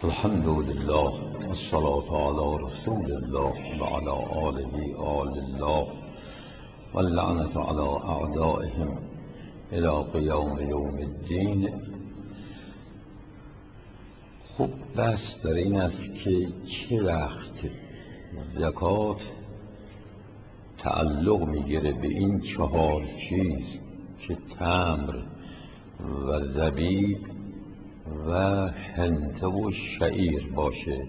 الحمد لله والصلاة على رسول الله وعلى آله آل الله واللعنة على أعدائهم إلى قیام یوم الدین. خب بحث در این است که چه وقت زکات تعلق میگیره به این 4 چیز که تمر و زبیب و حنطه و شعیر باشه.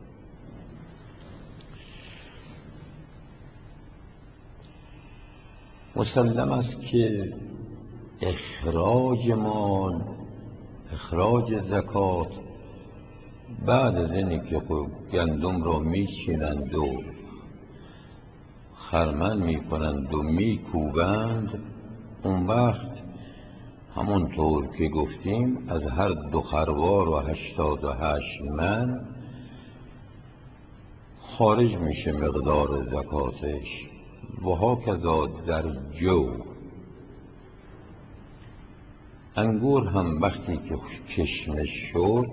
مسلم است که اخراج مال، اخراج زکات بعد از اینی که گندم را میچینند و خرمن میکنند و میکوبند، اون وقت همونطور که گفتیم از هر 2 خروار و 88 من خارج میشه مقدار زکاتش. و هاکذا در جو انگور هم وقتی که کشمش شد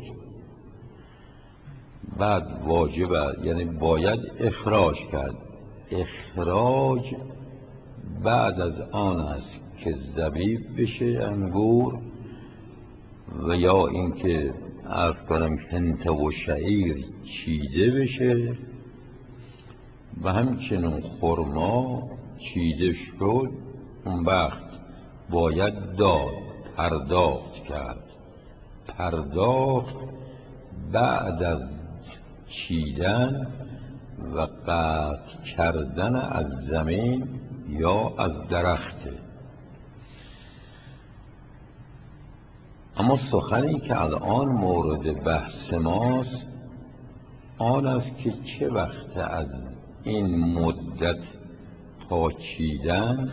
بعد واجبه، یعنی باید اخراج کرد. اخراج بعد از آن است که زبیب بشه انگور، و یا اینکه عرض کنم حنطه و شعیر چیده بشه و همچنین خرما چیده شد. اون وقت باید پرداخت کرد. پرداخت بعد از چیدن و قطع کردن از زمین یا از درخته. اما سخنی که الان مورد بحث ماست آن است که چه وقت از این مدت تا چیدن،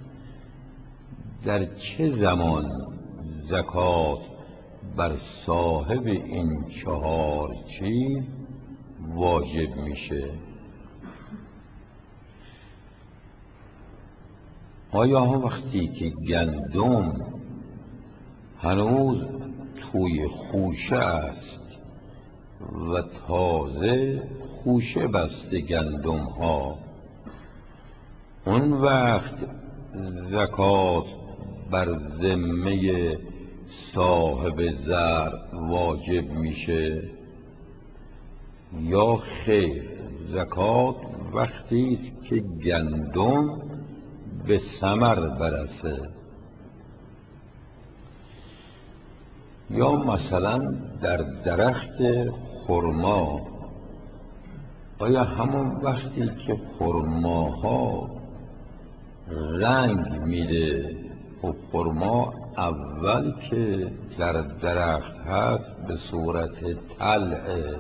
در چه زمان زکات بر صاحب این 4 چیز واجب میشه. آیا وقتی که گندم هنوز توی خوشه است و تازه خوشه بسته گندم ها، اون وقت زکات بر ذمه صاحب زرع واجب میشه یا خیر؟ زکات وقتی است که گندم به ثمر برسه. یا مثلا در درخت خرما، آیا همون وقتی که خرماها رنگ میده و خرما اول که در درخت هست به صورت طلعه،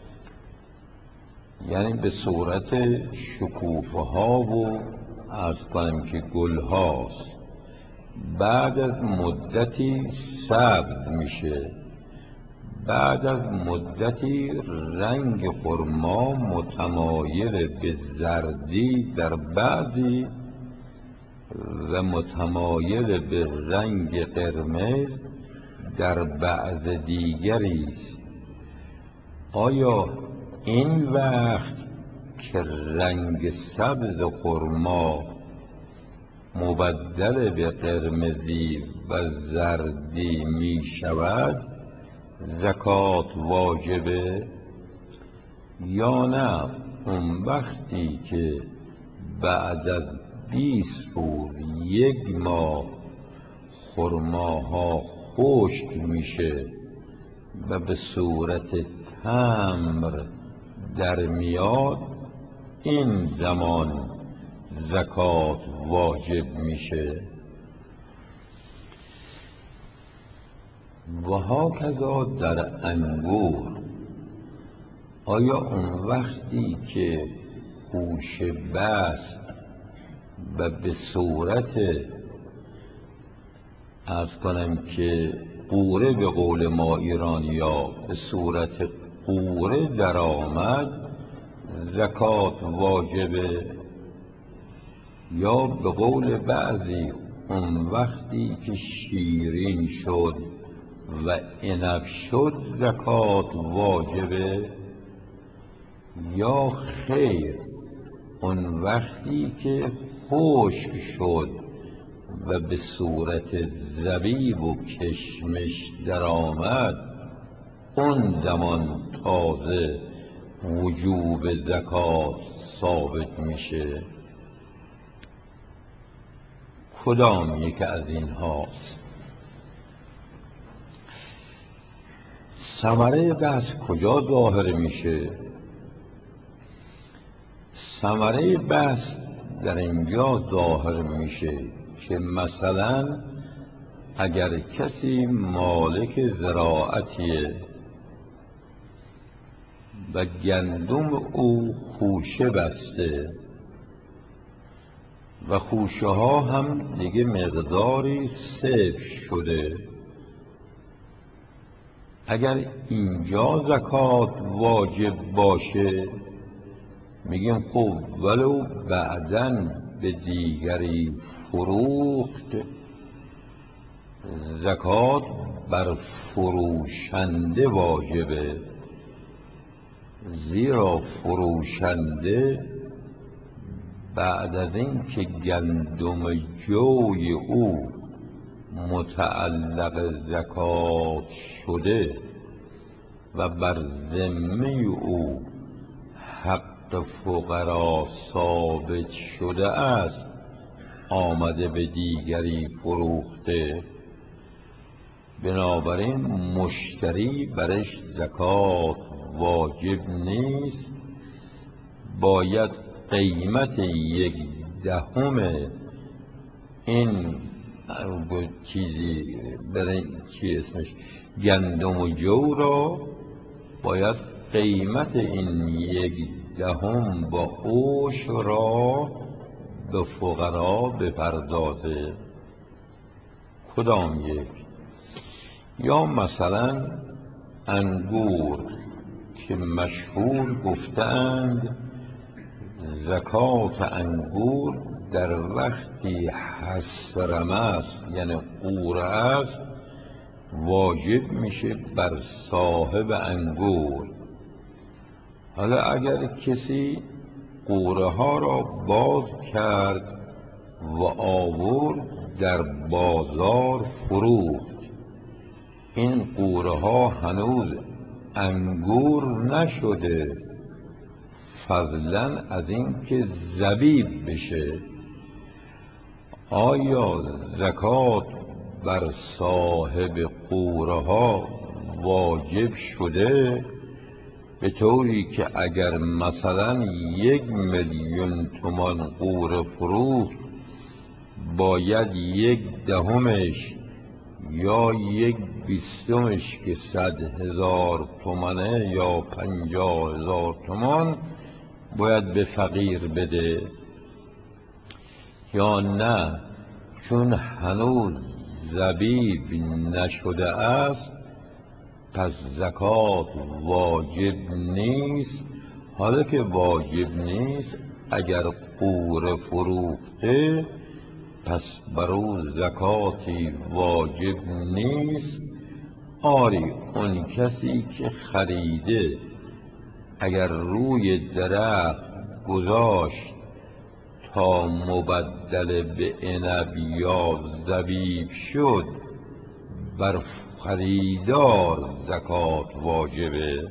یعنی به صورت شکوفه ها و عرض کنم که گل هاست، بعد از مدتی سبز میشه، بعد از مدتی رنگ خرما متمایل به زردی در بعضی و متمایل به رنگ قرمز در بعض دیگری است. آیا این وقت که رنگ سبز خرما مبدل به قرمزی و زردی می شود زکات واجبه یا نه؟ اون وقتی که بعد از 20 روز 1 ماه خرماها خشک میشه و به صورت تمر در میاد، این زمان زکات واجب میشه. و هاکذا در انگور، آیا اون وقتی که خوشه بست و به صورت عرض کنم که قوره به قول ما ایرانیا به صورت قوره در آمد زکات واجبه، یا به قول بعضی اون وقتی که شیرین شد و عنب شد زکات واجبه، یا خیر اون وقتی که خشک شد و به صورت زبیب و کشمش درآمد، اون زمان تازه وجوب زکات ثابت میشه؟ کدام یک از این هاست؟ ثمره بحث کجا ظاهر میشه؟ ثمره بحث در اینجا ظاهر میشه که مثلا اگر کسی مالک زراعتیه و گندم او خوشه بسته و خوشه ها هم دیگه مقداری سفت شده، اگر اینجا زکات واجب باشه میگیم خب ولو بعداً به دیگری فروخت، زکات بر فروشنده واجبه، زیرا فروشنده بعد از این که گندم جوی او متعلق زکات شده و بر ذمه او حق فقرا ثابت شده است، آمده به دیگری فروخته، بنابراین مشتری برش زکات واجب نیست، باید قیمت 1/10 این چیزی برای چی اسمش گندم و جو را، باید قیمت این 1/10 با عشر را به فقرا بپردازه. کدام یک؟ یا مثلا انگور که مشهور گفتند زکات انگور در وقتی حسرمه است یعنی قوره است واجب میشه بر صاحب انگور. حالا اگر کسی قوره ها را باز کرد و آورد در بازار فروخت، این قوره ها هنوز انگور نشده، فضلا از این که زبیب بشه، آیا زکات بر صاحب قوره ها واجب شده؟ به طوری که اگر مثلا 1,000,000 تومان قوره فروخت، باید 1/10 یا 1/20 که 100,000 تومانه یا 50,000 تومان باید به فقیر بده، یا نه چون هنوز زبیب نشده است پس زکات واجب نیست؟ حالا که واجب نیست، اگر قوره فروخته پس بر او زکاتی واجب نیست. آری اون کسی که خریده اگر روی درخت گذاشت تا مبدل به عنب یا زبیب شد، بر خریدار زکات واجبه.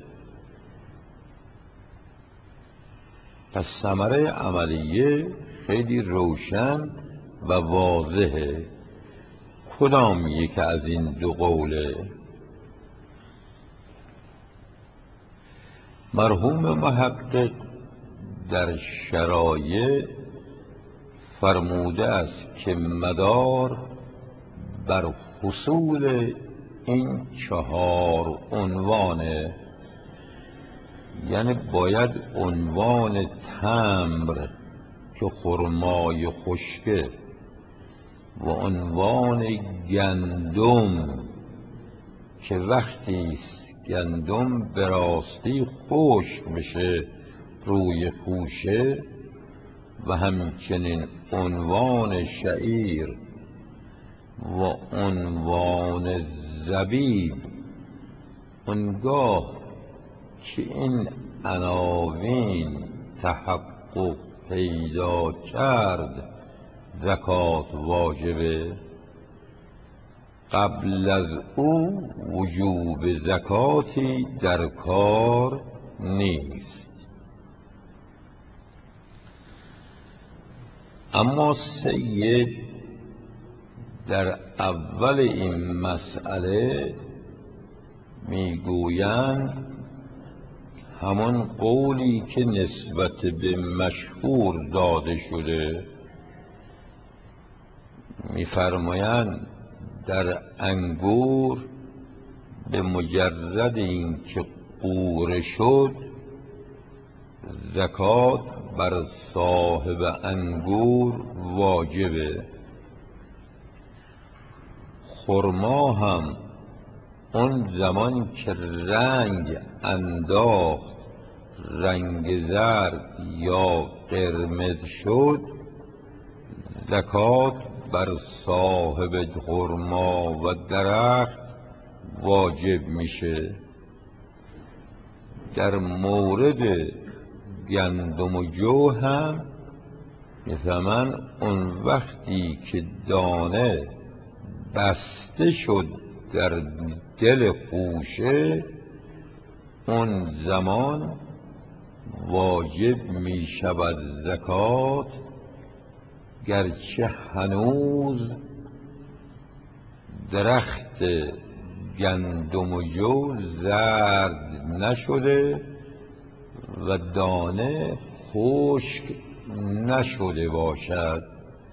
پس ثمره عملیه خیلی روشن و واضحه. کدام یک از این دو قوله؟ مرحوم محقق در شرایع فرموده است که مدار بر حصول این 4 عنوانه، یعنی باید عنوان تمر که خرمای خشکه و عنوان گندم که وقتی است گندم به راستی خشک بشه روی خوشه، و همچنین عنوان شعیر و عنوان زبیب، اونگاه که این عناوین تحقق پیدا کرد زکات واجبه. قبل از او وجوب زکاتی در کار نیست. اما سید در اول این مسئله میگویند همان قولی که نسبت به مشهور داده شده، میفرمایند در انگور به مجرد اینکه غوره شد زکات بر صاحب انگور واجبه. خرما هم اون زمان که رنگ انداخت، رنگ زرد یا قرمز شد، زکات بر صاحب خرما و درخت واجب میشه. در مورد گندم و جو هم میفهمن اون وقتی که دانه بسته شد در دل خوشه، اون زمان واجب می شود زکات، گرچه هنوز درخت گندم و جو زرد نشده و دانه خشک نشده باشد.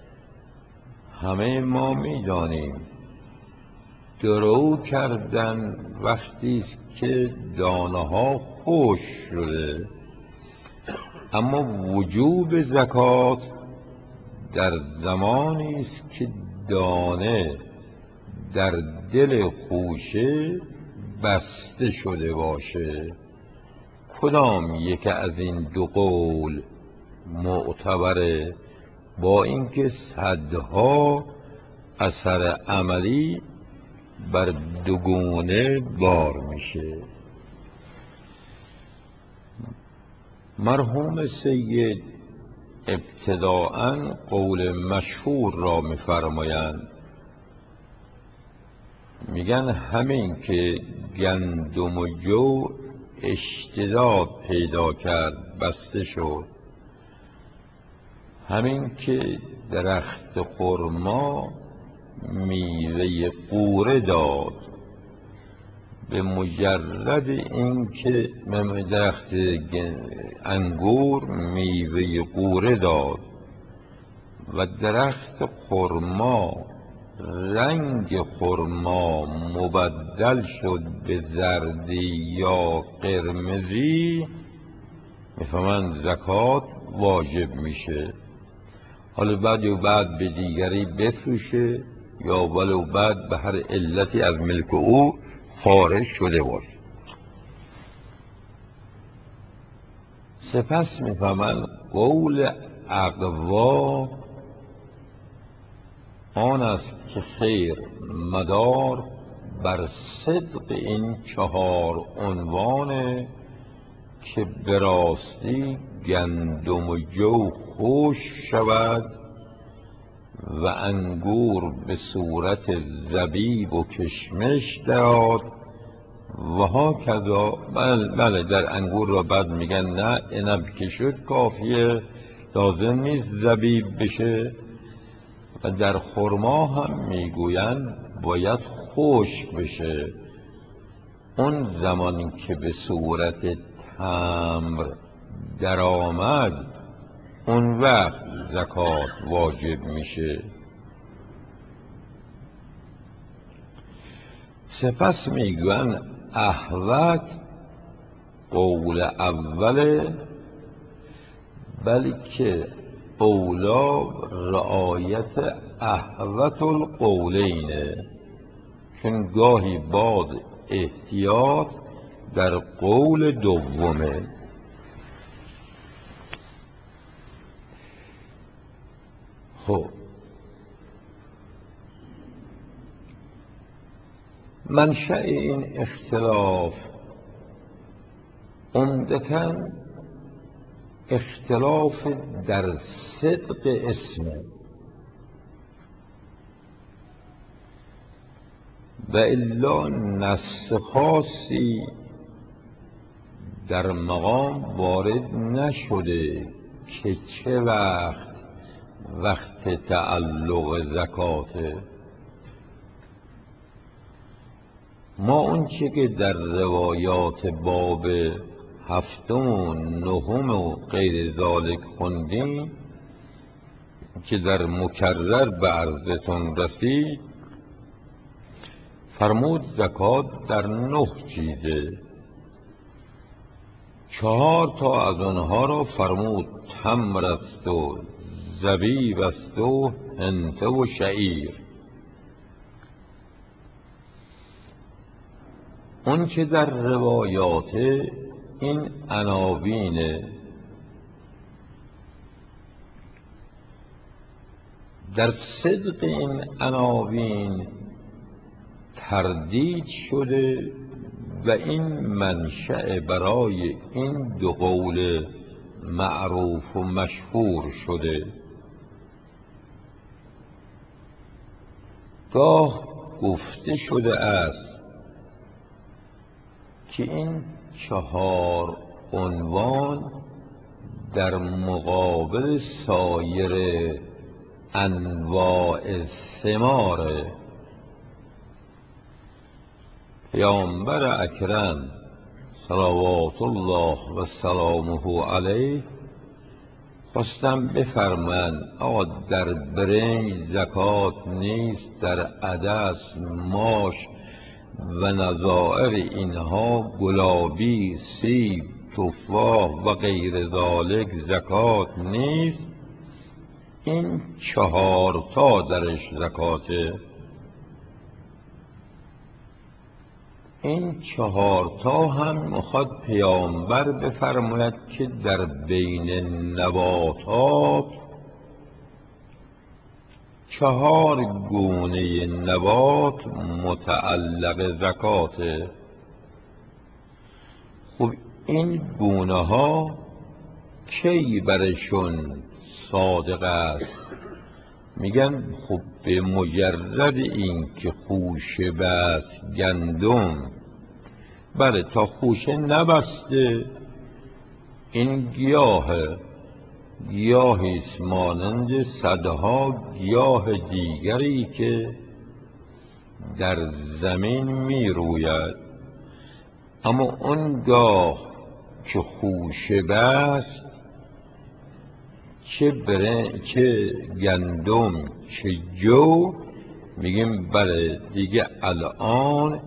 همه ما می دانیم درو کردن وقتی که دانه ها خشک شده، اما وجوب زکات در زمانی است که دانه در دل خوشه بسته شده باشه. کدام یک از این دو قول معتبره؟ با اینکه صدها اثر عملی بر دوگونه بار میشه. مرحوم سید ابتداءً قول مشهور را می‌فرمایند، میگن همین که گندم و جو اشتداد پیدا کرد، بسته شد، همین که درخت خرما میوه غوره داد، به مجرد اینکه درخت انگور میوه غوره داد و درخت خرما رنگ خرما مبدل شد به زردی یا قرمزی، میفهمند زکات واجب میشه. حالا بعد به دیگری بفروشه یا ولو بعد به هر علتی از ملک او خارج شده باشه. سپس میفهمند قول اقوا آن است که خیر مدار بر صدق این چهار عنوانه که به راستی گندم و جو خشک شود و انگور به صورت زبیب و کشمش داد و هاکذا. بله در انگور را بعد میگن نه عنب که شد کافیه، لازم نیست زبیب بشه. و در خرما هم میگوین باید خشک بشه. اون زمانی که به صورت تمر در آمد، اون وقت زکات واجب میشه. سپس میگوین احوط قول اوله، بلکه اولا رعایت احوط القولینه، چون گاهی بعد احتیاط در قول دومه. خب منشأ این اختلاف عمدتاً اختلاف در صدق اسمه و الا نص خاصی در مقام وارد نشده که چه وقت تعلق زکاته. ما اونچه که در روایات باب هفتم و نهم و غیر ذالک خوندیم که در مکرر به عرضتون رسید، فرمود زکات در 9 چیزه. 4 تا از آنها را فرمود تمر است و زبیب است و حنطه و شعیر. اون که در روایات این عناوین در صدق این عناوین تردید شده و این منشأ برای این 2 قول معروف و مشهور شده. گاه گفته شده است که این 4 عنوان در مقابل سایر انواع ثماره. پیامبر اکرم صلوات الله و سلامه علیه خواستم بفرمایند آقا در برنج زکات نیست، در عدس، ماش و نظائر اینها، گلابی، سیب، تفاح و غیر ذالک زکات نیست. این 4 تا درش زکاته. این 4 تا هم میخواد پیامبر بفرماید که در بین نباتات 4 گونه نبات متعلق زکاته. خب این گونه ها کی برشون صادق است؟ میگن خب به مجرد این که خوشه بست گندم، بله تا خوشه نبسته این گیاهی است مانند صدها گیاه دیگری که در زمین می روید، اما اون گاه که خوشه بست چه گندم چه جو، میگیم بله دیگه الان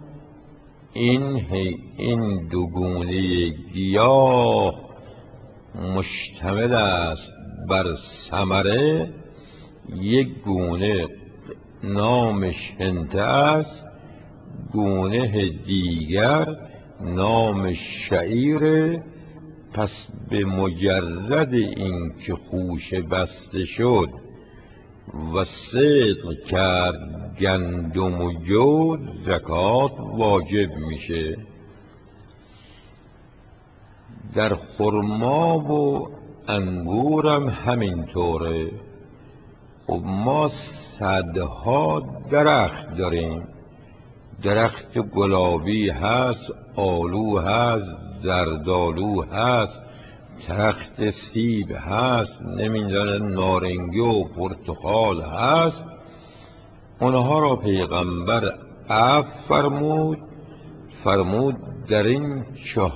این 2 گونه گیاه مشتمل است بر ثمره. یک گونه نامش حنطه است، گونه دیگر نامش شعیره. پس به مجرد این که خوشه بسته شد و صدق کرد گندم و جو، زکات واجب میشه. در خرما و انگورم همینطوره. خب ما صدها درخت داریم، درخت گلابی هست، آلو هست، زردآلو هست، درخت سیب هست، نمیدونم نارنگی و پرتقال هست. اونها را پیغمبر فرمود در این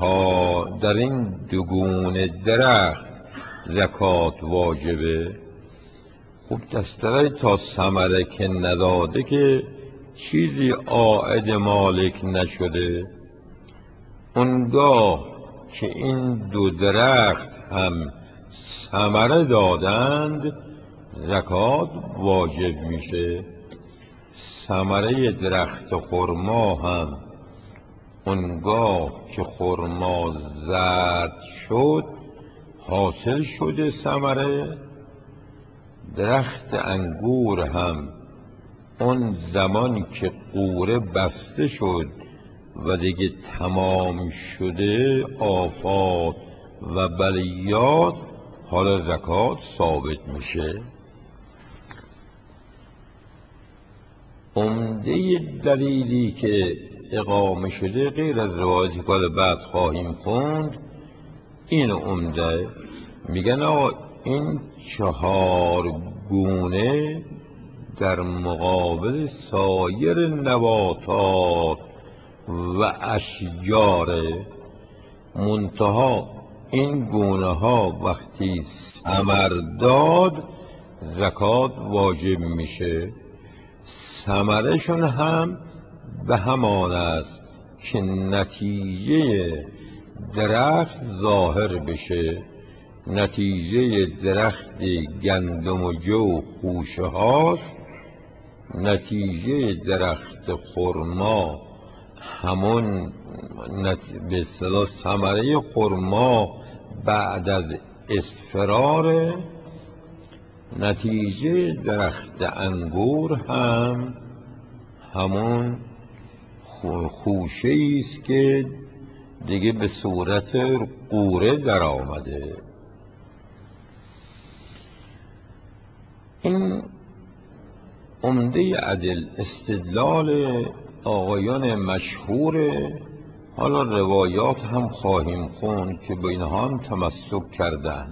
2 گونه درخت زکات واجبه. خب دسترای تا ثمره که نداده که چیزی عائد مالک نشده. اونگاه که این 2 درخت هم ثمره دادند زکات واجب میشه. ثمره درخت خرما هم اونگاه که خرما زرد شد حاصل شده ثمره. درخت انگور هم اون زمان که غوره بسته شد و دیگه تمام شده آفات و بلیات، حالا زکات ثابت میشه. عمده دلیلی که اقامه شده غیر از روایتی که بعد خواهیم خوند، این عمده میگن این 4 گونه در مقابل سایر نباتات و اشجار، منتها این گونه ها وقتی ثمر داد زکات واجب میشه. ثمرشون هم به همان است که نتیجه درخت ظاهر بشه. نتیجه درخت گندم و جو خوشه هاست، نتیجه درخت خرما همون به اصطلاح ثمره خرما بعد از اصفرار، نتیجه درخت انگور هم همون خوشه است که دیگه به صورت قوره در آمده. این عمده عدل استدلال آقایان مشهوره. حالا روایات هم خواهیم خوند که به اینها هم تمسک کردند.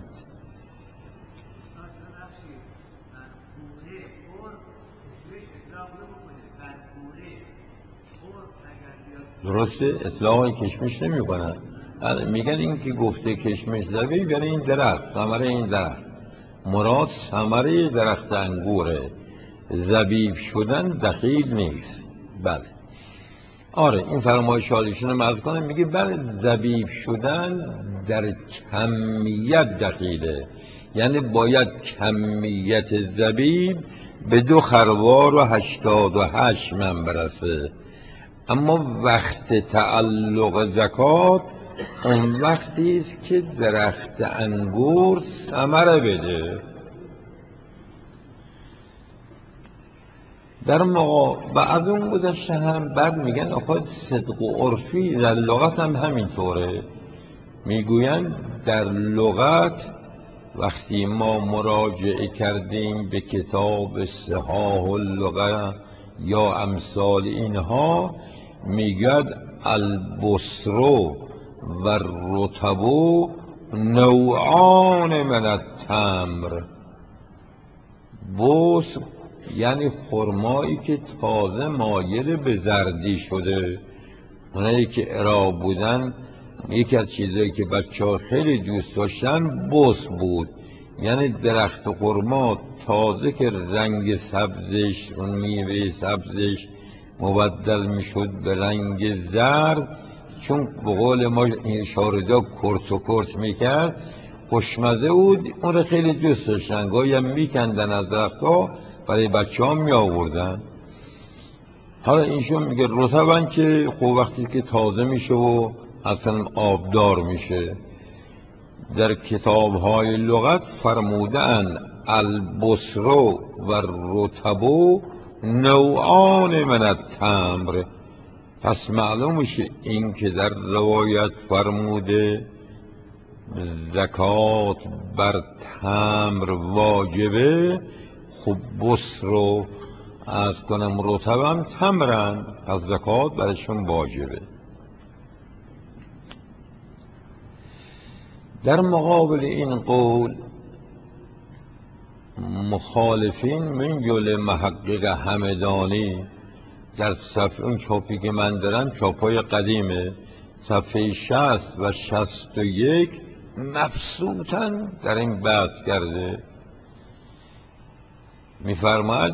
درسته، اطلاق کشمش نمی کنن. میگن این که گفته کشمش زبیب یعنی این درخت، ثمره این درخت، مراد ثمره درخت انگوره، زبیب شدن دخیل نیست. بله آره این فرمایش حالیشون رو مرز کنم، میگه بله زبیب شدن در کمیت دخیله، یعنی باید کمیت زبیب به 2 خروار و 88 من برسه. اما وقت تعلق زکات اون وقتی است که درخت انگور ثمره بده. در و از اون گذشته هم بعد میگن آخه صدق و عرفی در لغت هم همینطوره. میگوین در لغت وقتی ما مراجعه کردیم به کتاب صحاح اللغه یا امثال اینها، میگد البصرو و الرطبو نوعان من التمر. بصر یعنی خرمایی که تازه مایل به زردی شده، اونایی که اعراب بودن یکی از چیزایی که بچه‌ها خیلی دوست داشتن بصر بود، یعنی درخت خرما تازه که رنگ سبزش، اون میوه سبزش مبدل میشد به رنگ زرد، چون به قول ما این شاردا کرت و کرت میکرد خوشمزه بود، اون رو خیلی دوست داشتن، گاهی هم میکندن از درخت‌ها برای بچه ها می آوردن. حالا اینشون میگه رطبن که خب وقتی که تازه میشه و اصلا آبدار میشه. در کتاب های لغت فرمودن البصرو و الرطبو نوعان من التمر. پس معلوم میشه این که در روایت فرموده زکات بر تمر واجبه، خب بصر رو از کنم رطبم تمرن، از زکات برشون واجبه. در مقابل این قول مخالفین من جمله محقق همدانی در صفحه اون چاپی که من دارم چاپای قدیمه، صفحه 60 و 61 مبسوطاً در این بحث کرده. میفرماید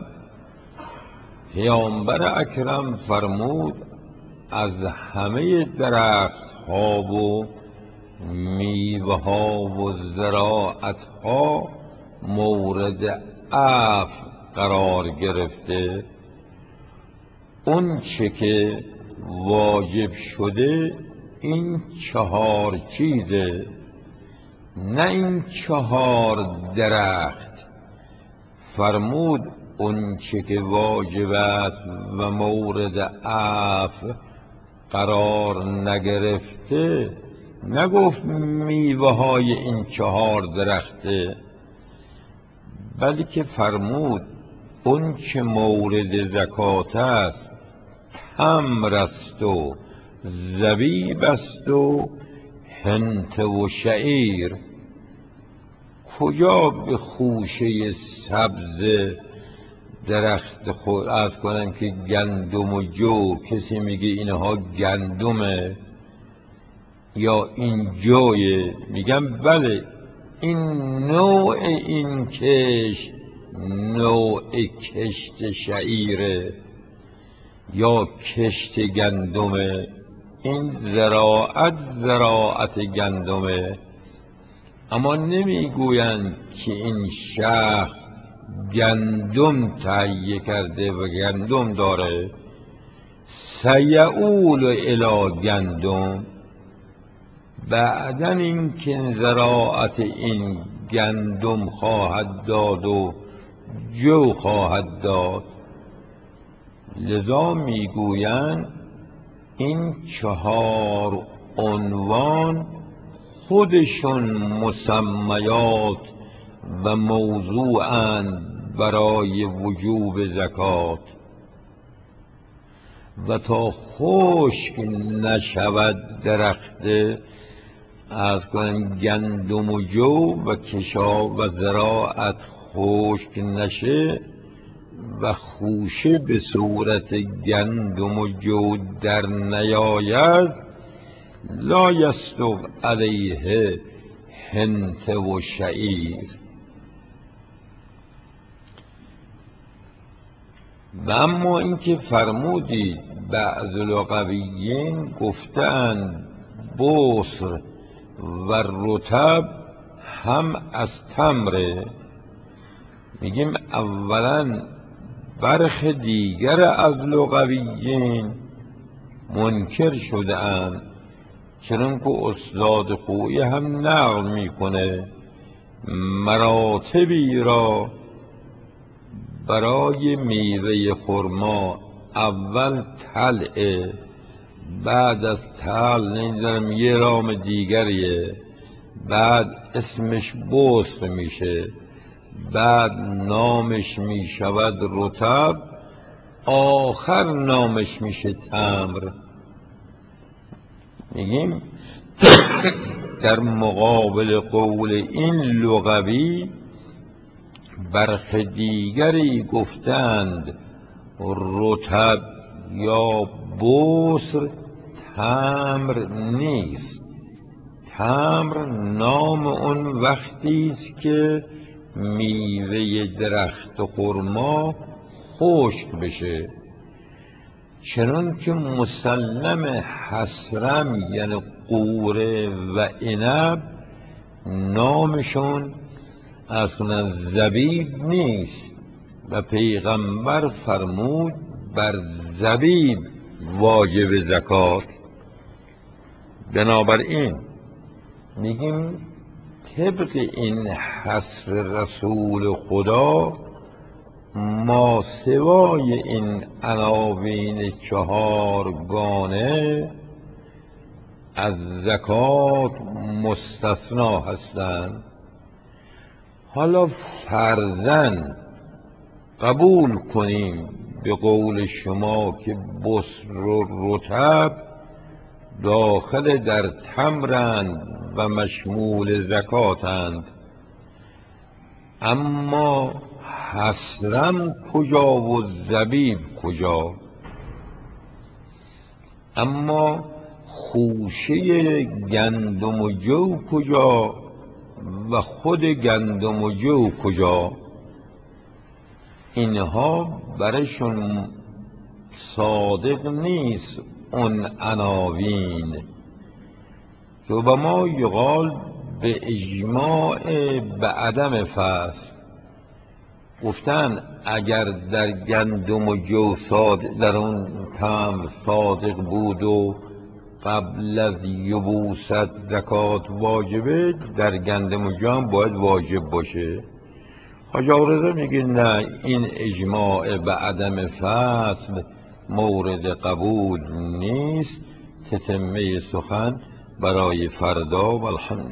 پیامبر اکرم فرمود از همه درخت ها و میوه ها و زراعت ها مورد عفو قرار گرفته. اون چه که واجب شده این 4 چیزه، نه این 4 درخت. فرمود اون چه که واجب است و مورد عفو قرار نگرفته، نگفت میوه های این 4 درخته، بلکه فرمود اون چه مورد زکات است تمر است و زبیب است و حنطه و شعیر. کجا به خوشه سبز درخت خود عرض کنم که گندم و جو کسی میگه اینها گندمه یا این جویه؟ میگم بله، این نوع این کشت نوع کشت شعیره یا کشت گندمه، این زراعت گندمه. اما نمیگویند که این شخص گندم تهیه کرده و گندم داره. سیعول الی گندم، بعدن این که زراعت این گندم خواهد داد و جو خواهد داد. لذا میگویند این 4 عنوان خودشون مسمیات و موضوعاً برای وجوب زکات. و تا خشک نشود درخت از کنم گندم و جو و کشا و زراعت خشک نشه و خوشه به صورت گندم و جو در نیاید، لا یصدق علیه حنطه و شعیر. و اما اینکه فرمودید بعض لغویین گفتند بصر و رطب هم از تمره، میگیم اولا برخ دیگر از لغویین منکر شده اند، چنانکه استاد خویی هم نقل میکنه مراتبی را برای میوه خرما، اول طلعه، بعد از طلع نمیدونم یه رام دیگریه، بعد اسمش بصر میشه، بعد نامش میشود رطب، آخر نامش میشه تمر. میگیم در مقابل قول این لغوی برخ دیگری گفتند رطب یا بصر تمر نیست. تمر نام اون وقتی است که میوه درخت خرما خشک بشه، چنان که مسلم حسرم یعنی قوره و عنب نامشون اصلا زبیب نیست و پیغمبر فرمود بر زبیب واجب زکات. بنابراین میگیم طبق این حصر رسول خدا ما سوای این عناوین 4 گانه از زکات مستثنا هستند. حالا فرضاً قبول کنیم به قول شما که بصر و رطب داخل در تمرند و مشمول زکاتند، اما حسرم کجا و زبیب کجا؟ اما خوشه گندم و جو کجا و خود گندم و جو کجا؟ اینها برشون صادق نیست اون عناوین. ربما یقال به اجماع به عدم فصل گفتن اگر در گندم و جو در اون تمر صادق بود و قبل از یبوست زکات واجبه، در گندم و جو هم باید واجب باشه. حاج آقا میگه نه، این اجماع به عدم فصل مورد قبول نیست. تتمه سخن برای فردا و الحمد